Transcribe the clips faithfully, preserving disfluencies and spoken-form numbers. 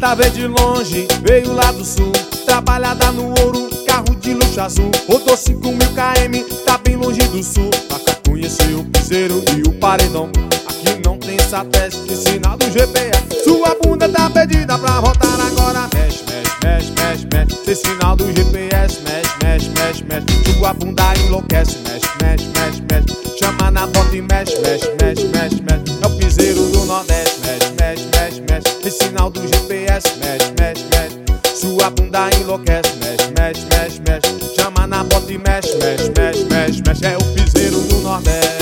gata veio de longe, veio lá do sul, trabalhada no ouro, carro de luxo azul. Rodou cinco mil quilômetros, tá bem longe do sul, pra cá conhecer o piseiro e o paredão. Aqui não tem satélite, tem sinal do G P S. Sua bunda tá perdida pra voltar agora. Mexe, mexe, mexe, mexe, mexe, sem sinal do G P S. Mexe, mexe, mexe, mexe, sua bunda enlouquece. Mexe, mexe, mexe, mexe, chama na bota e mexe, mexe, mexe, mexe, mexe. É o piseiro do Nordeste. Mexe, mexe, mexe, mexe, sem sinal do G P S. Mexe, mexe, mexe, sua bunda enlouquece. Mexe, mexe, mexe, mexe, chama na bota e mexe, mexe, mexe, mexe, mexe. É o piseiro do Nordeste.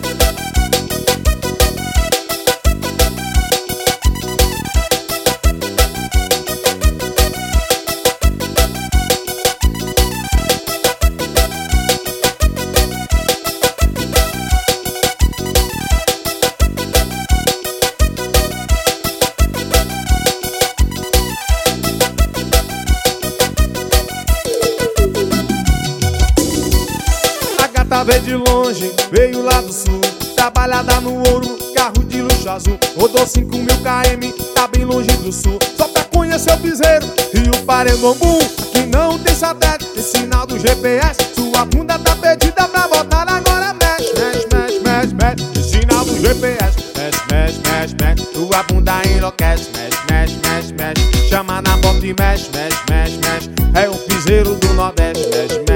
Veio de longe, veio lá do sul, trabalhada no ouro, carro de luxo azul. Rodou cinco mil quilômetros, tá bem longe do sul, só pra conhecer o piseiro e o paredão. Aqui não tem satélite, tem sinal do G P S. Sua bunda tá perdida pra voltar agora. Mexe, mexe, mexe, mexe, mexe, tem sinal do G P S. Mexe, mexe, mexe, mexe, sua bunda enlouquece. Mexe, mexe, mexe, mexe, chama na bota e mexe, mexe, mexe, mexe. É o piseiro do Nordeste. Mexe,